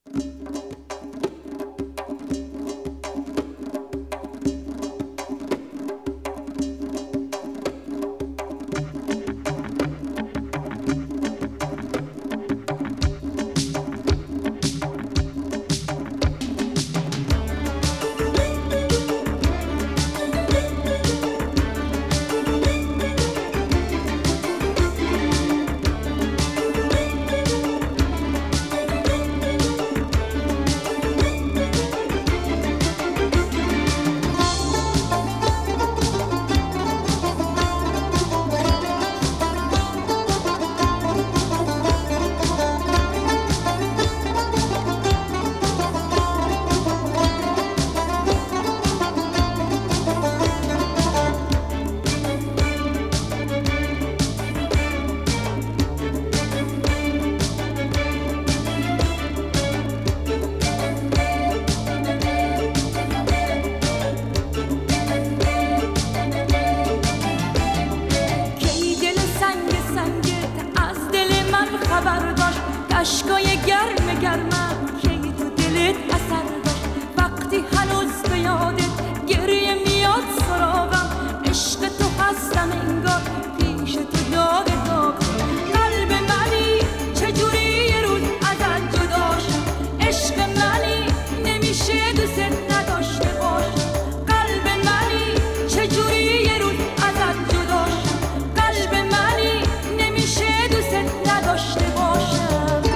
اشکای گرم گرمم که تو دلت اثر داشت وقتی هنوز به یادت گریه میاد سراغم عشق تو هستم انگار پیش تو داغ داغ قلب منی چجوری یه روز ازت جدا شد عشق منی نمیشه دوست نداشته باشم قلب منی چجوری یه روز ازت جدا شد قلب منی نمیشه دوست نداشته باشم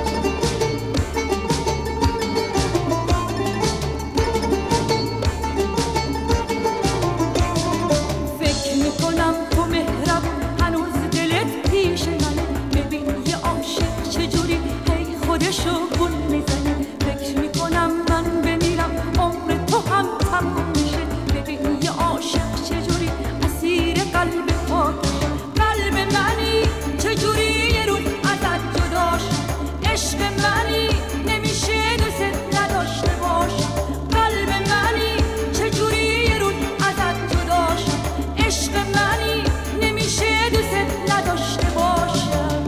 خودشو گل میزنه فکر میکنم من بمیرم عمر تو هم تموم میشه ببین یه عاشق چجوری اسیر قلب پاکشه قلب منی چجوری یه روز ازت جدا شد عشق منی نمیشه دوست نداشته باشم قلب منی چجوری یه روز ازت جدا شد عشق منی نمیشه دوست نداشته باشم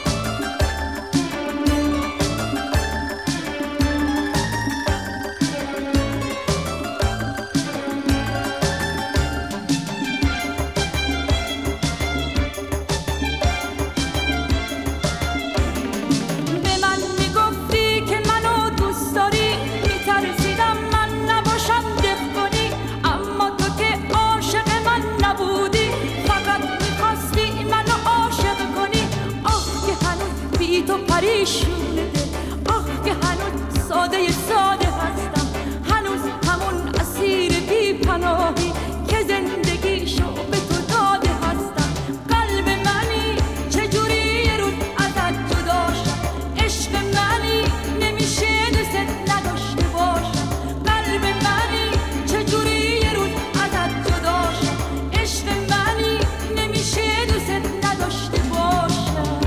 تو پریشون دل آه که هنوز ساده ساده هستم هنوز همون اسیر بی پناهی که زندگیشو به تو داده هستم قلب منی چجوری یه روز ازت جدا شد عشق منی نمیشه دوست نداشته باشم قلب منی چجوری یه روز ازت جدا شد عشق منی نمیشه دوست نداشته باشم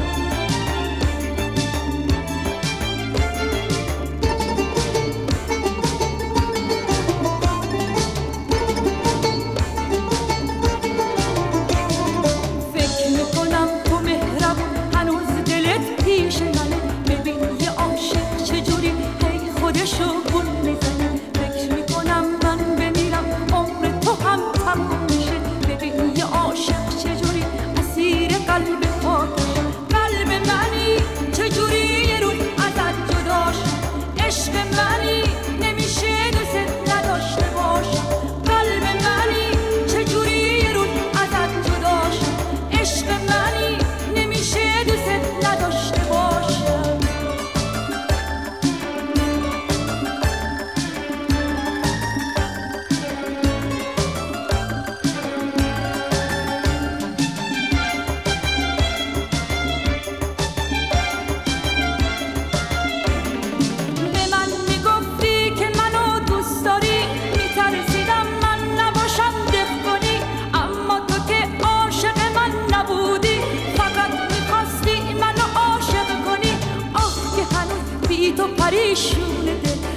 خودشو گل میزنه فکر میکنم من بمیرم عمر تو هم تموم میشه ببین یه عاشق چجوری اسیر قلب پاکشه قلب منی چجوری یه روز ازت جدا شد عشق منی نمیشه دوست نداشته باشم قلب منی چجوری یه روز ازت جدا شد عشق منی نمیشه دوست نداشته باشم تو پریشون دل